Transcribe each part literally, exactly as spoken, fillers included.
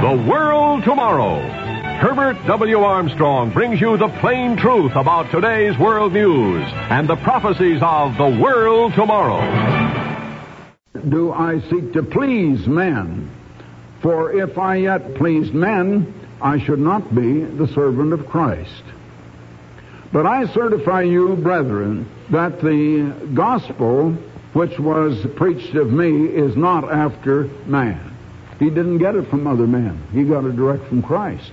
The World Tomorrow. Herbert W. Armstrong brings you the plain truth about today's world news and the prophecies of the world tomorrow. Do I seek to please men? For if I yet pleased men, I should not be the servant of Christ. But I certify you, brethren, that the gospel which was preached of me is not after man. He didn't get it from other men. He got it direct from Christ.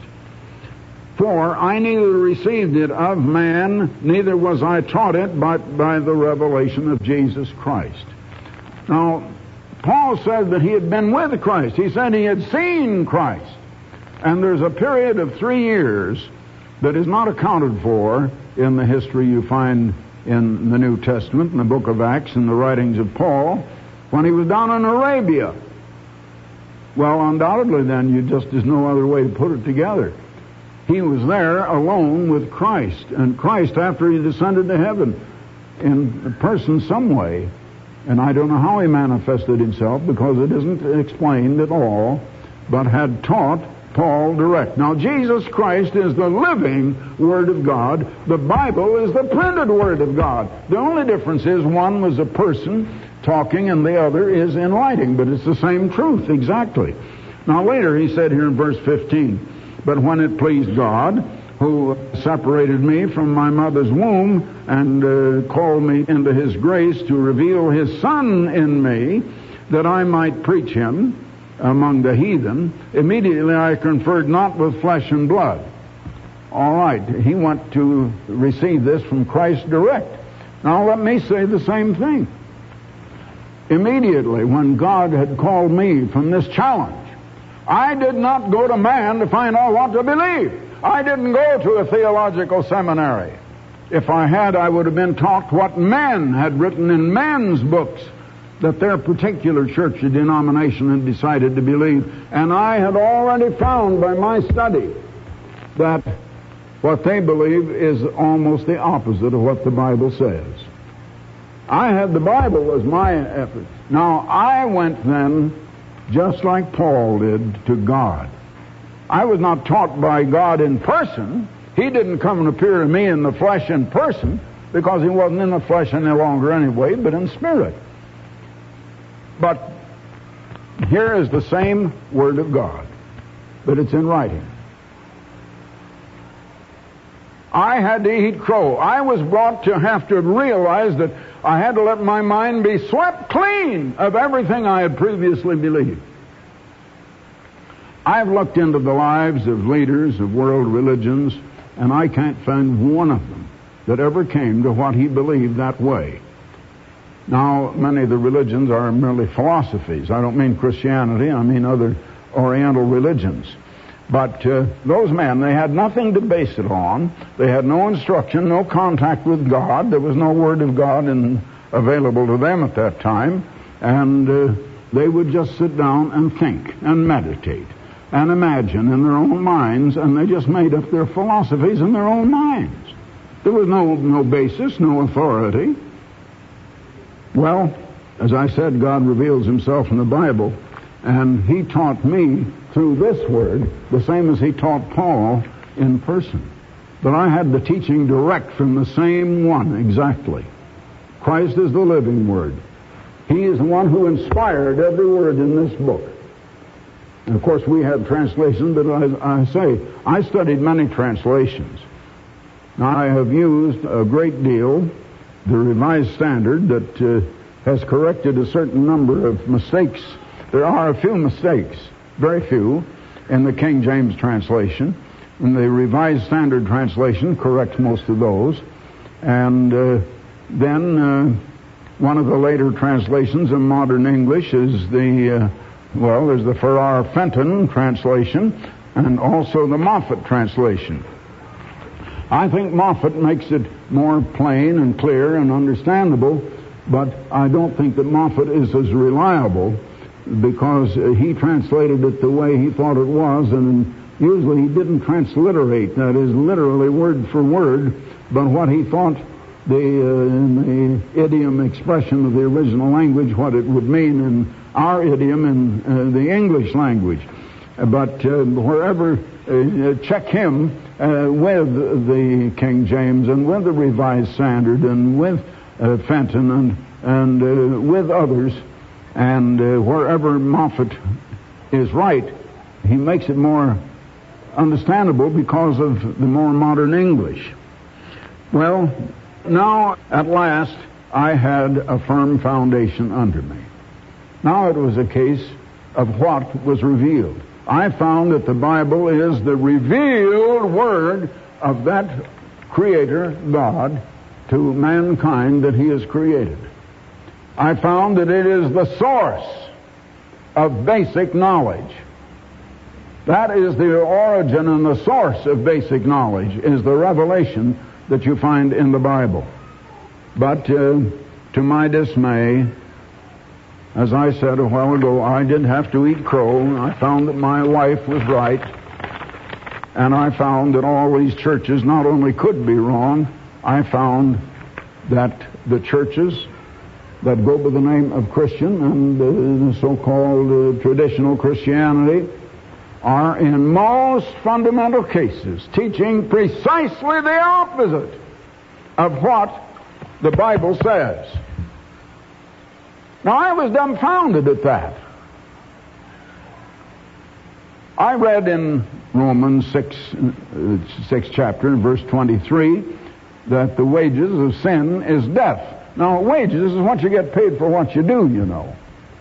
For I neither received it of man, neither was I taught it, but by the revelation of Jesus Christ. Now, Paul said that he had been with Christ. He said he had seen Christ. And there's a period of three years that is not accounted for in the history you find in the New Testament, in the book of Acts, and the writings of Paul, when he was down in Arabia. Well, undoubtedly then, you just, there's no other way to put it together. He was there alone with Christ, and Christ, after he descended to heaven, in person some way, and I don't know how he manifested himself, because it isn't explained at all, but had taught Paul direct. Now, Jesus Christ is the living Word of God. The Bible is the printed Word of God. The only difference is one was a person talking and the other is in writing, but it's the same truth, exactly. Now, later he said here in verse fifteen, but when it pleased God, who separated me from my mother's womb and uh, called me into his grace to reveal his Son in me, that I might preach him among the heathen, immediately I conferred not with flesh and blood. All right, he went to receive this from Christ direct. Now let me say the same thing. Immediately, when God had called me from this challenge, I did not go to man to find out what to believe. I didn't go to a theological seminary. If I had, I would have been taught what men had written in men's books that their particular church or denomination had decided to believe. And I had already found by my study that what they believe is almost the opposite of what the Bible says. I had the Bible as my effort. Now, I went then, just like Paul did, to God. I was not taught by God in person. He didn't come and appear to me in the flesh in person, because he wasn't in the flesh any longer anyway, but in spirit. But here is the same Word of God, but it's in writing. I had to eat crow. I was brought to have to realize that I had to let my mind be swept clean of everything I had previously believed. I've looked into the lives of leaders of world religions, and I can't find one of them that ever came to what he believed that way. Now, many of the religions are merely philosophies. I don't mean Christianity, I mean other Oriental religions. But uh, those men, they had nothing to base it on. They had no instruction, no contact with God. There was no Word of God in, available to them at that time. And uh, they would just sit down and think and meditate and imagine in their own minds, and they just made up their philosophies in their own minds. There was no, no basis, no authority. Well, as I said, God reveals himself in the Bible, and he taught me through this Word the same as he taught Paul in person. But I had the teaching direct from the same one exactly. Christ is the living Word. He is the one who inspired every word in this book. And of course we have translations, but I, I say, I studied many translations. Now I have used a great deal the Revised Standard that uh, has corrected a certain number of mistakes. There are a few mistakes, very few, in the King James translation. And the Revised Standard translation corrects most of those. And uh, then uh, one of the later translations in modern English is the, uh, well, there's the Farrar Fenton translation and also the Moffat translation. I think Moffat makes it more plain and clear and understandable, but I don't think that Moffat is as reliable, because uh, he translated it the way he thought it was, and usually he didn't transliterate, that is, literally word for word, but what he thought the, uh, in the idiom expression of the original language, what it would mean in our idiom in uh, the English language. But uh, wherever, uh, check him uh, with the King James and with the Revised Standard and with uh, Fenton and, and uh, with others, and uh, wherever Moffat is right, he makes it more understandable because of the more modern English. Well, now at last I had a firm foundation under me. Now it was a case of what was revealed. I found that the Bible is the revealed word of that Creator, God, to mankind that He has created. I found that it is the source of basic knowledge. That is the origin and the source of basic knowledge, is the revelation that you find in the Bible. But uh, to my dismay, as I said a while ago, I didn't have to eat crow. I found that my wife was right. And I found that all these churches not only could be wrong, I found that the churches that go by the name of Christian and uh, so-called uh, traditional Christianity are in most fundamental cases teaching precisely the opposite of what the Bible says. Now, I was dumbfounded at that. I read in Romans six, uh, sixth chapter, verse twenty-three, that the wages of sin is death. Now, wages is what you get paid for what you do, you know.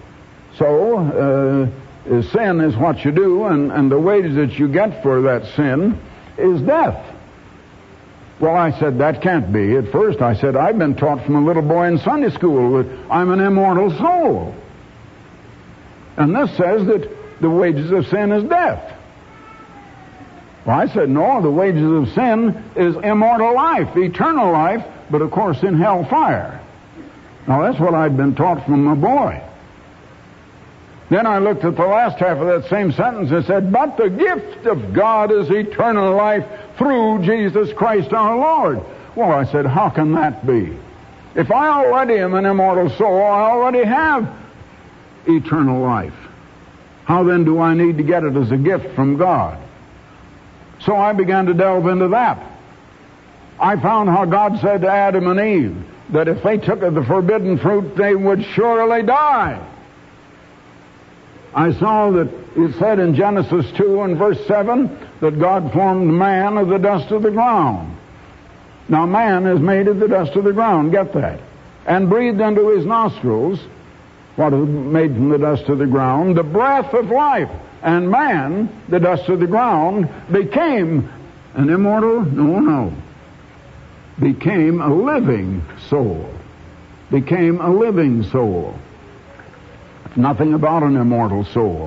So, uh, sin is what you do, and, and the wages that you get for that sin is death. Well, I said, that can't be. At first, I said, I've been taught from a little boy in Sunday school that I'm an immortal soul. And this says that the wages of sin is death. Well, I said, no, the wages of sin is immortal life, eternal life, but of course in hellfire. Now, that's what I'd been taught from a boy. Then I looked at the last half of that same sentence and said, but the gift of God is eternal life through Jesus Christ our Lord. Well, I said, how can that be? If I already am an immortal soul, I already have eternal life. How then do I need to get it as a gift from God? So I began to delve into that. I found how God said to Adam and Eve that if they took of the forbidden fruit, they would surely die. I saw that it said in Genesis two and verse seven that God formed man of the dust of the ground. Now man is made of the dust of the ground, get that. And breathed into his nostrils, what is made from the dust of the ground, the breath of life. And man, the dust of the ground, became an immortal, no, no, became a living soul. Became a living soul. Nothing about an immortal soul.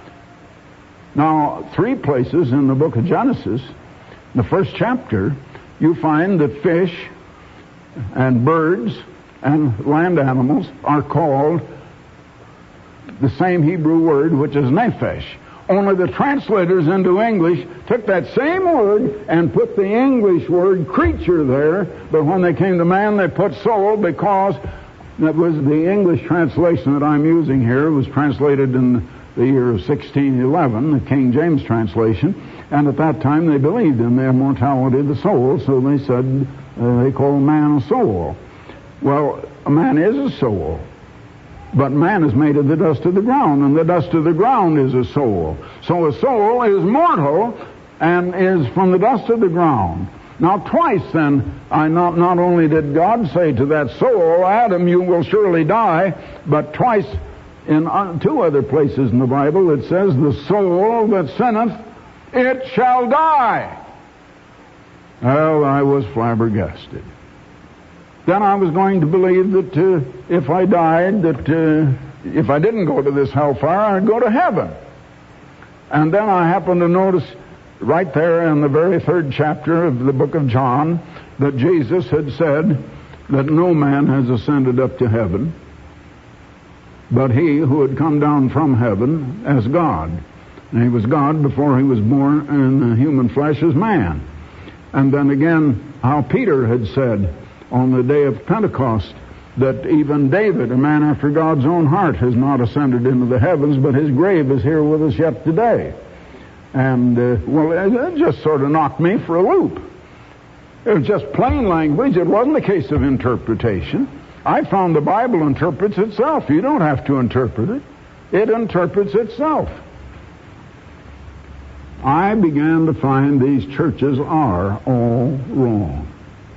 Now, three places in the book of Genesis, the first chapter, you find that fish and birds and land animals are called the same Hebrew word, which is nephesh. Only the translators into English took that same word and put the English word creature there, but when they came to man, they put soul because that was the English translation that I'm using here. It was translated in the year of sixteen eleven, the King James translation, and at that time they believed in the immortality of the soul, so they said, uh, they call man a soul. Well, a man is a soul, but man is made of the dust of the ground, and the dust of the ground is a soul. So a soul is mortal and is from the dust of the ground. Now, twice then, I not, not only did God say to that soul, Adam, you will surely die, but twice in uh, two other places in the Bible it says, the soul that sinneth, it shall die. Well, I was flabbergasted. Then I was going to believe that uh, if I died, that uh, if I didn't go to this hellfire, I'd go to heaven. And then I happened to notice right there in the very third chapter of the book of John that Jesus had said that no man has ascended up to heaven, but he who had come down from heaven as God. And he was God before he was born in the human flesh as man. And then again, how Peter had said on the day of Pentecost that even David, a man after God's own heart, has not ascended into the heavens, but his grave is here with us yet today. And, uh, well, it just sort of knocked me for a loop. It was just plain language. It wasn't a case of interpretation. I found the Bible interprets itself. You don't have to interpret it. It interprets itself. I began to find these churches are all wrong.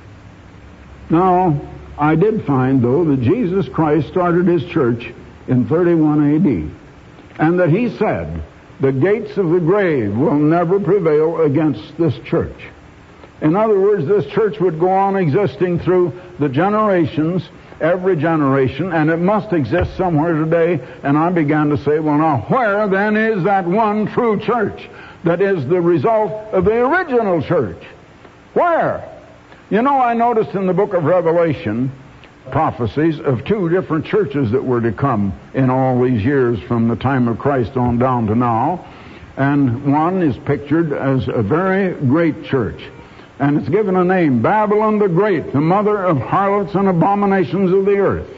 Now, I did find, though, that Jesus Christ started his church in thirty-one A D, and that he said, the gates of the grave will never prevail against this church. In other words, this church would go on existing through the generations, every generation, and it must exist somewhere today. And I began to say, well, now, where then is that one true church that is the result of the original church? Where? You know, I noticed in the book of Revelation prophecies of two different churches that were to come in all these years from the time of Christ on down to now. And one is pictured as a very great church. And it's given a name, Babylon the Great, the mother of harlots and abominations of the earth.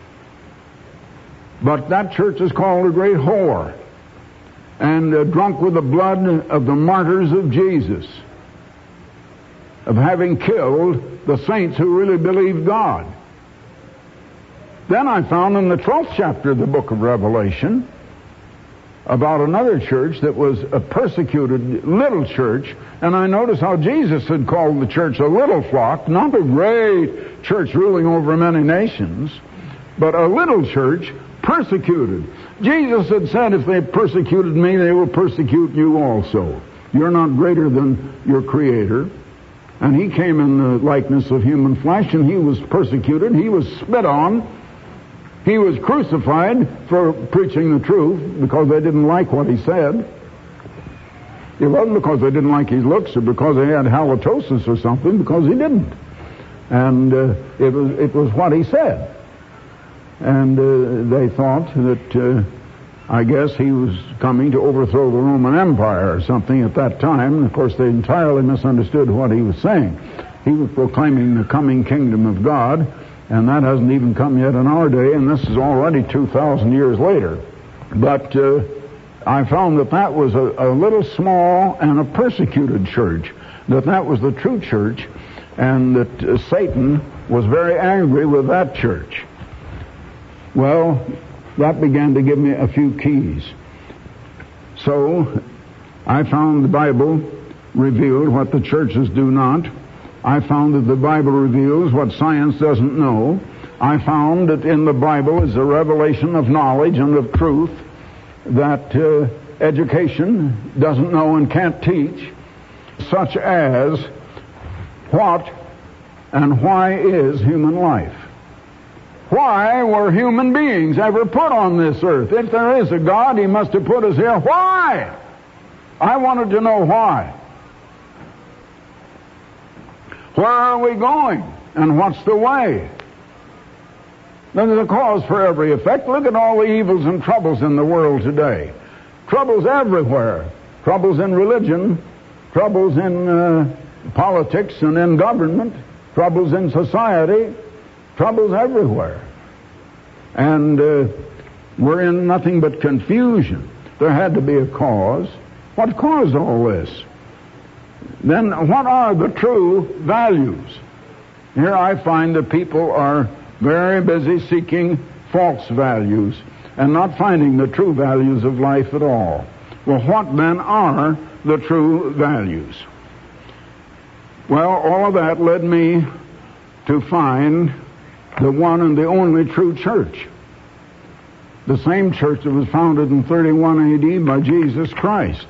But that church is called a great whore, and uh, drunk with the blood of the martyrs of Jesus, of having killed the saints who really believed God. Then I found in the twelfth chapter of the book of Revelation about another church that was a persecuted little church, and I noticed how Jesus had called the church a little flock, not a great church ruling over many nations, but a little church persecuted. Jesus had said, if they persecuted me, they will persecute you also. You're not greater than your Creator. And he came in the likeness of human flesh, and he was persecuted. He was spit on. He was crucified for preaching the truth because they didn't like what he said. It wasn't because they didn't like his looks or because he had halitosis or something, because he didn't. And uh, it was it was what he said. And uh, they thought that, uh, I guess, he was coming to overthrow the Roman Empire or something at that time. And of course, they entirely misunderstood what he was saying. He was proclaiming the coming kingdom of God, and that hasn't even come yet in our day, and this is already two thousand years later. But uh, I found that that was a, a little small and a persecuted church, that that was the true church, and that uh, Satan was very angry with that church. Well, that began to give me a few keys. So I found the Bible revealed what the churches do not. I found that the Bible reveals what science doesn't know. I found that in the Bible is a revelation of knowledge and of truth that uh, education doesn't know and can't teach, such as what and why is human life? Why were human beings ever put on this earth? If there is a God, he must have put us here. Why? I wanted to know why. Where are we going? And what's the way? There's a cause for every effect. Look at all the evils and troubles in the world today. Troubles everywhere. Troubles in religion. Troubles in uh, politics and in government. Troubles in society. Troubles everywhere. And uh, we're in nothing but confusion. There had to be a cause. What caused all this? Then what are the true values? Here I find that people are very busy seeking false values and not finding the true values of life at all. Well, what then are the true values? Well, all of that led me to find the one and the only true church. The same church that was founded in thirty-one A D by Jesus Christ.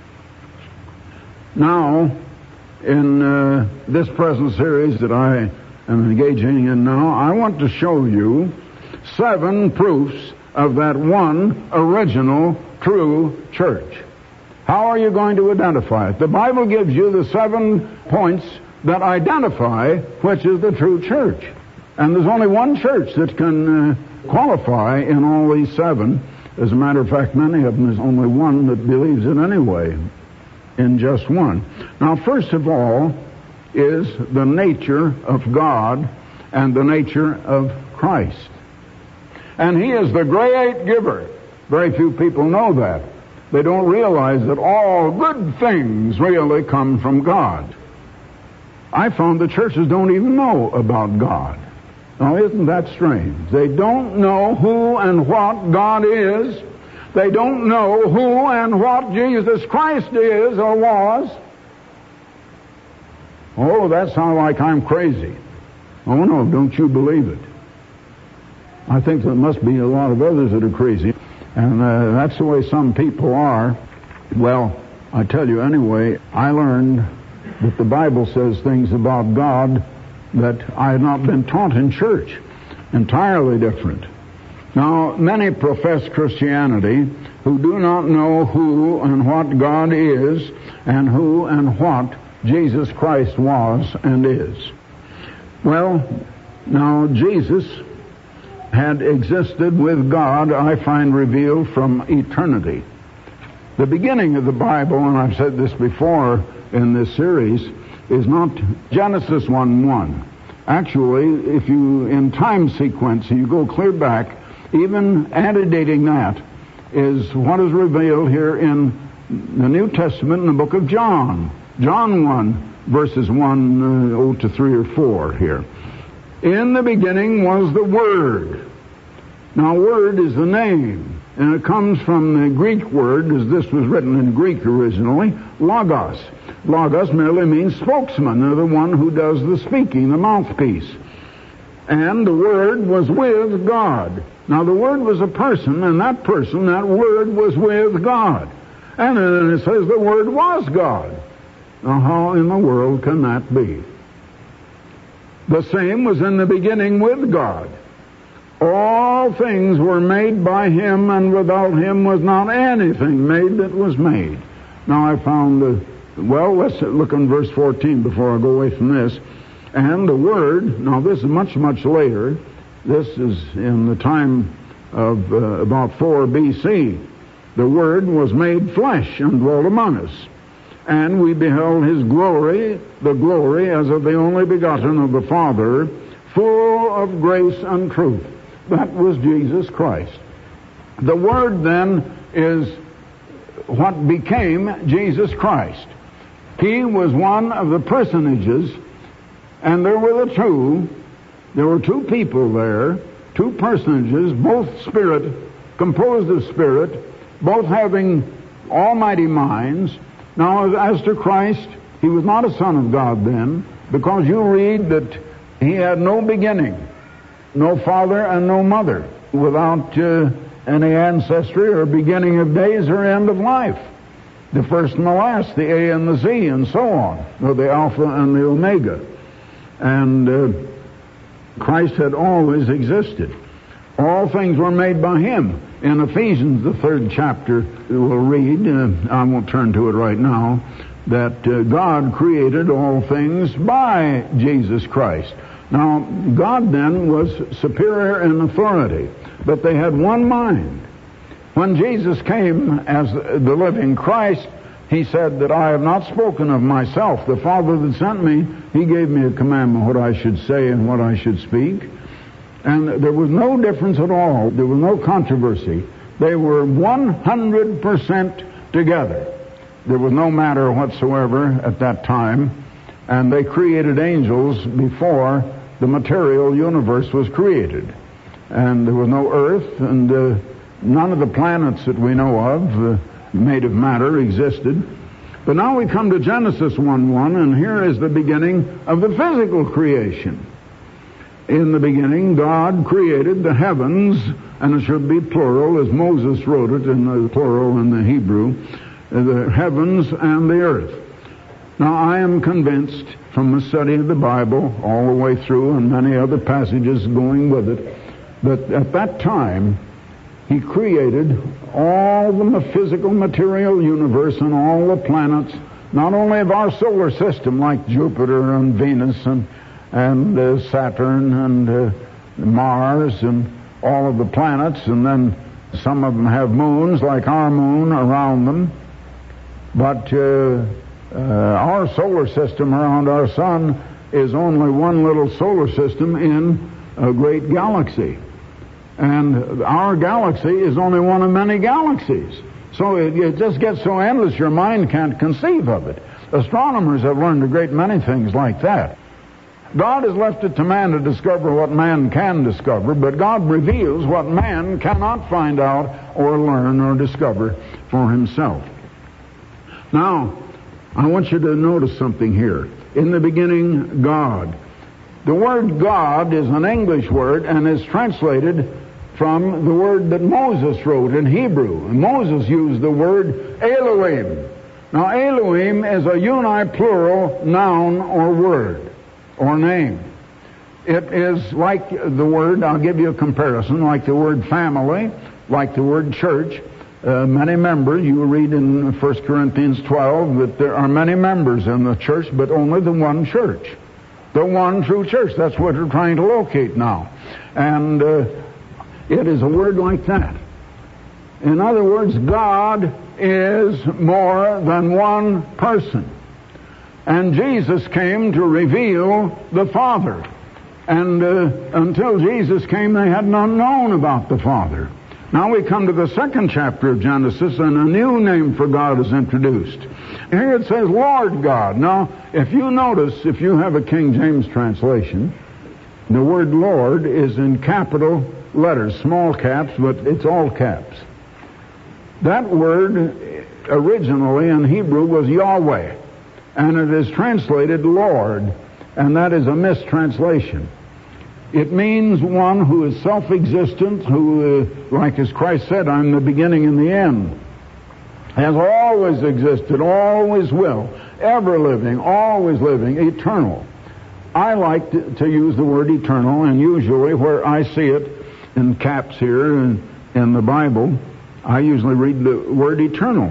Now, in uh, this present series that I am engaging in now, I want to show you seven proofs of that one original true church. How are you going to identify it? The Bible gives you the seven points that identify which is the true church. And there's only one church that can uh, qualify in all these seven. As a matter of fact, many of them, there's only one that believes it anyway, in just one. Now, first of all, is the nature of God and the nature of Christ. And he is the great giver. Very few people know that. They don't realize that all good things really come from God. I found the churches don't even know about God. Now, isn't that strange? They don't know who and what God is. They don't know who and what Jesus Christ is or was. Oh, that sounds like I'm crazy. Oh, no, don't you believe it. I think there must be a lot of others that are crazy. And uh, that's the way some people are. Well, I tell you anyway, I learned that the Bible says things about God that I had not been taught in church. Entirely different. Now, many profess Christianity who do not know who and what God is and who and what Jesus Christ was and is. Well, now Jesus had existed with God, I find revealed from eternity. The beginning of the Bible, and I've said this before in this series, is not Genesis one one. Actually, if you, in time sequence, you go clear back, even antedating that, is what is revealed here in the New Testament in the book of John. John one, verses one uh, oh, to three or four here. In the beginning was the Word. Now, Word is the name, and it comes from the Greek word, as this was written in Greek originally, logos. Logos merely means spokesman, or the one who does the speaking, the mouthpiece. And the Word was with God. Now, the Word was a person, and that person, that Word, was with God. And then it says the Word was God. Now, how in the world can that be? The same was in the beginning with God. All things were made by Him, and without Him was not anything made that was made. Now, I found, uh, well, let's look in verse fourteen before I go away from this. And the Word, now this is much, much later. This is in the time of uh, about four B C. The Word was made flesh and dwelt among us. And we beheld His glory, the glory as of the only begotten of the Father, full of grace and truth. That was Jesus Christ. The Word then is what became Jesus Christ. He was one of the personages, and there were the two. There were two people there, two personages, both spirit, composed of spirit, both having almighty minds. Now, as to Christ, He was not a son of God then, because you read that He had no beginning, no father and no mother, without uh, any ancestry or beginning of days or end of life. The first and the last, the A and the Z, and so on, or the Alpha and the Omega. And uh, Christ had always existed. All things were made by Him. In Ephesians, the third chapter, we'll read, uh, I won't turn to it right now, that uh, God created all things by Jesus Christ. Now, God then was superior in authority, but they had one mind. When Jesus came as the living Christ, He said that I have not spoken of myself. The Father that sent me, He gave me a commandment what I should say and what I should speak. And there was no difference at all. There was no controversy. They were one hundred percent together. There was no matter whatsoever at that time. And they created angels before the material universe was created. And there was no earth, and uh, none of the planets that we know of, uh, made of matter, existed. But now we come to Genesis one one, and here is the beginning of the physical creation. In the beginning, God created the heavens, and it should be plural, as Moses wrote it in the plural in the Hebrew, the heavens and the earth. Now, I am convinced from the study of the Bible all the way through, and many other passages going with it, that at that time, He created all the physical material universe and all the planets, not only of our solar system, like Jupiter and Venus and and uh, Saturn and uh, Mars and all of the planets, and then some of them have moons like our moon around them. But uh, uh, our solar system around our sun is only one little solar system in a great galaxy. And our galaxy is only one of many galaxies. So it, it just gets so endless your mind can't conceive of it. Astronomers have learned a great many things like that. God has left it to man to discover what man can discover, but God reveals what man cannot find out or learn or discover for himself. Now, I want you to notice something here. In the beginning, God. The word God is an English word and is translated from the word that Moses wrote in Hebrew. And Moses used the word Elohim. Now, Elohim is a uniplural noun or word or name. It is like the word, I'll give you a comparison, like the word family, like the word church. Uh, many members, you read in First Corinthians twelve that there are many members in the church, but only the one church. The one true church. That's what we're trying to locate now. And uh, it is a word like that. In other words, God is more than one person. And Jesus came to reveal the Father. And uh, until Jesus came, they had not known about the Father. Now we come to the second chapter of Genesis, and a new name for God is introduced. Here it says, Lord God. Now, if you notice, if you have a King James translation, the word Lord is in capital letters, small caps, but it's all caps. That word originally in Hebrew was Yahweh, and it is translated Lord, and that is a mistranslation. It means one who is self-existent, who, uh, like as Christ said, I'm the beginning and the end, has always existed, always will, ever living, always living, eternal. I like to, to use the word eternal, and usually where I see it in caps here in, in the Bible, I usually read the word eternal.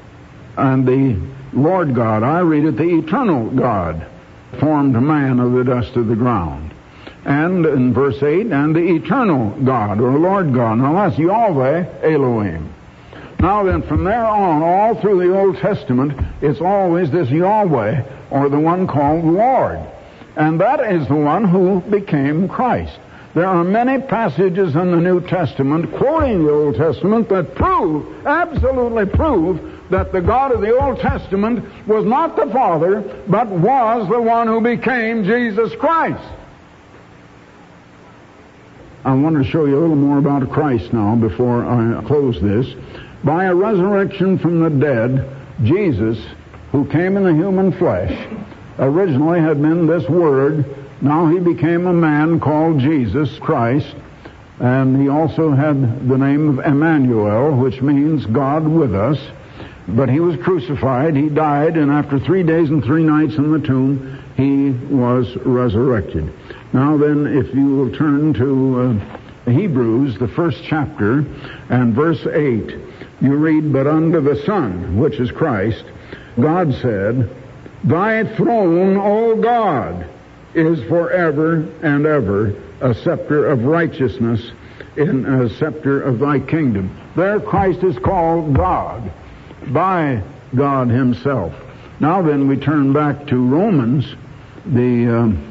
And the Lord God, I read it the eternal God, formed man of the dust of the ground. And in verse eight, and the eternal God, or Lord God. Now that's Yahweh Elohim. Now then, from there on, all through the Old Testament, it's always this Yahweh, or the one called Lord. And that is the one who became Christ. There are many passages in the New Testament quoting the Old Testament that prove, absolutely prove, that the God of the Old Testament was not the Father, but was the one who became Jesus Christ. I want to show you a little more about Christ now before I close this. By a resurrection from the dead, Jesus, who came in the human flesh, originally had been this Word. Now he became a man called Jesus Christ, and he also had the name of Emmanuel, which means God with us. But he was crucified, he died, and after three days and three nights in the tomb, he was resurrected. Now then, if you will turn to uh, Hebrews, the first chapter, and verse eight, you read, But unto the Son, which is Christ, God said, Thy throne, O God, is forever and ever a scepter of righteousness in a scepter of thy kingdom. There Christ is called God, by God himself. Now then, we turn back to Romans, the uh,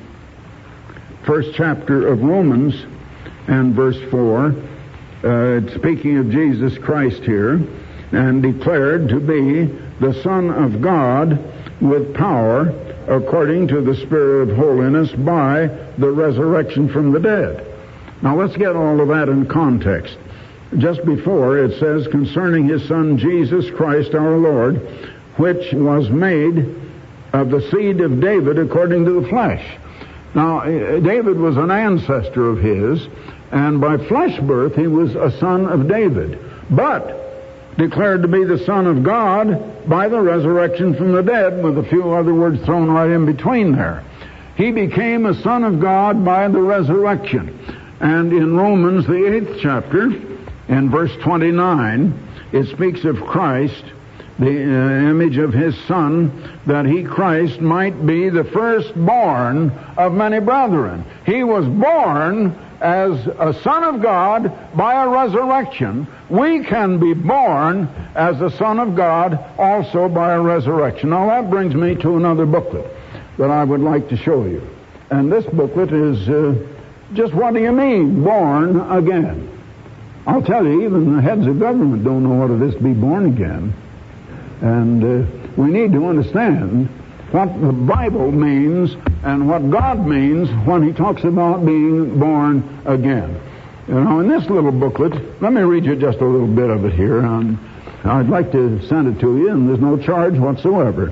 first chapter of Romans, and verse four. Uh, it's speaking of Jesus Christ here, and declared to be the Son of God with power according to the Spirit of holiness by the resurrection from the dead. Now let's get all of that in context. Just before it says, concerning his Son Jesus Christ our Lord, which was made of the seed of David according to the flesh. Now, David was an ancestor of his, and by flesh birth he was a son of David, but declared to be the Son of God by the resurrection from the dead, with a few other words thrown right in between there. He became a son of God by the resurrection. And in Romans, the eighth chapter, in verse twenty-nine, it speaks of Christ, the uh, image of his Son, that he, Christ, might be the firstborn of many brethren. He was born as a son of God by a resurrection. We can be born as a son of God also by a resurrection. Now that brings me to another booklet that I would like to show you. And this booklet is uh, just what do you mean, born again? I'll tell you, even the heads of government don't know what it is to be born again. And uh, we need to understand what the Bible means and what God means when he talks about being born again. You know, in this little booklet, let me read you just a little bit of it here. Um, I'd like to send it to you, and there's no charge whatsoever.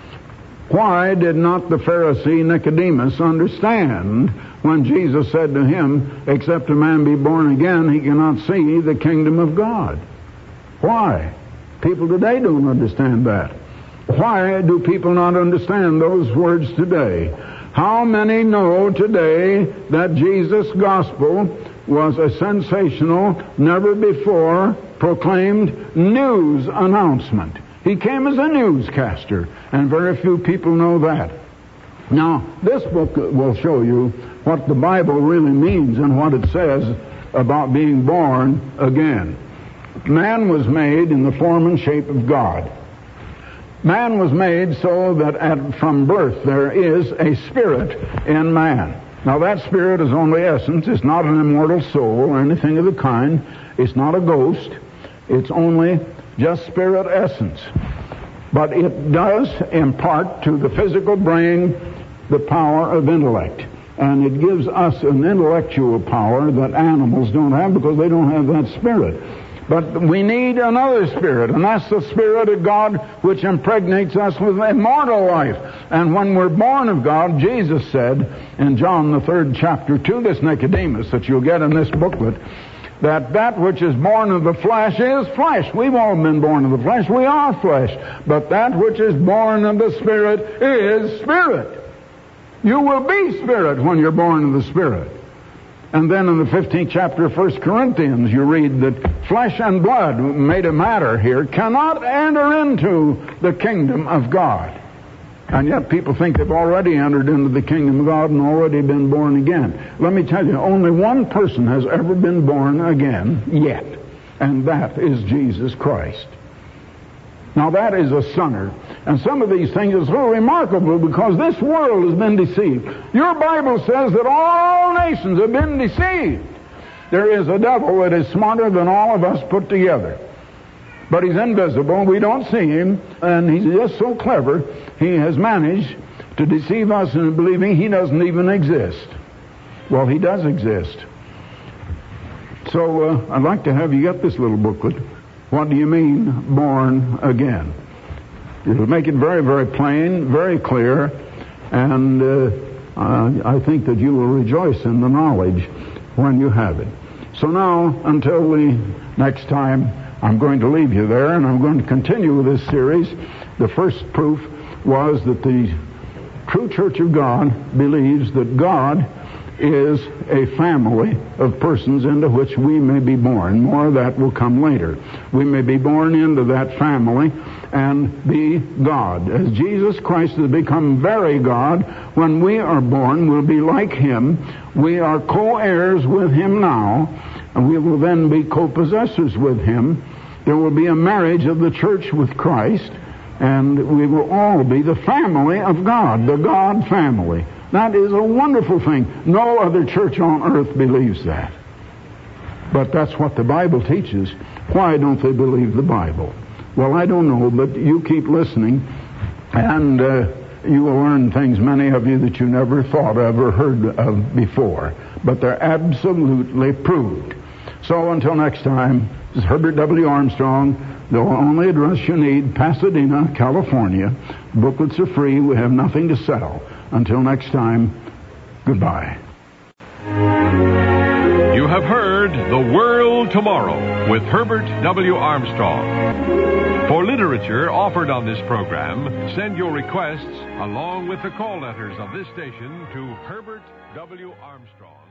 Why did not the Pharisee Nicodemus understand when Jesus said to him, except a man be born again, he cannot see the kingdom of God? Why? People today don't understand that. Why do people not understand those words today? How many know today that Jesus' gospel was a sensational, never before proclaimed news announcement? He came as a newscaster, and very few people know that. Now, this book will show you what the Bible really means and what it says about being born again. Man was made in the form and shape of God. Man was made so that at, from birth there is a spirit in man. Now that spirit is only essence. It's not an immortal soul or anything of the kind. It's not a ghost. It's only just spirit essence. But it does impart to the physical brain the power of intellect. And it gives us an intellectual power that animals don't have because they don't have that spirit. But we need another spirit, and that's the Spirit of God which impregnates us with immortal life. And when we're born of God, Jesus said in John the third chapter to this Nicodemus that you'll get in this booklet, that that which is born of the flesh is flesh. We've all been born of the flesh. We are flesh. But that which is born of the Spirit is spirit. You will be spirit when you're born of the Spirit. And then in the fifteenth chapter of First Corinthians, you read that flesh and blood, made a matter here, cannot enter into the kingdom of God. And yet people think they've already entered into the kingdom of God and already been born again. Let me tell you, only one person has ever been born again yet, and that is Jesus Christ. Now that is a sinner. And some of these things are so remarkable because this world has been deceived. Your Bible says that all nations have been deceived. There is a devil that is smarter than all of us put together. But he's invisible. We don't see him. And he's just so clever, he has managed to deceive us into believing he doesn't even exist. Well, he does exist. So uh, I'd like to have you get this little booklet. What do you mean, born again? It'll make it very, very plain, very clear, and uh, uh, I think that you will rejoice in the knowledge when you have it. So now, until the next time, I'm going to leave you there, and I'm going to continue with this series. The first proof was that the true Church of God believes that God is a family of persons into which we may be born. More of that will come later. We may be born into that family and be God. As Jesus Christ has become very God, when we are born, we'll be like Him. We are co-heirs with Him now, and we will then be co-possessors with Him. There will be a marriage of the church with Christ, and we will all be the family of God, the God family. That is a wonderful thing. No other church on earth believes that. But that's what the Bible teaches. Why don't they believe the Bible? Well, I don't know, but you keep listening, and uh, you will learn things, many of you, that you never thought of or heard of before. But they're absolutely proved. So until next time, this is Herbert W. Armstrong. The only address you need, Pasadena, California. Booklets are free. We have nothing to sell. Until next time, goodbye. You have heard The World Tomorrow with Herbert W. Armstrong. For literature offered on this program, send your requests along with the call letters of this station to Herbert W. Armstrong.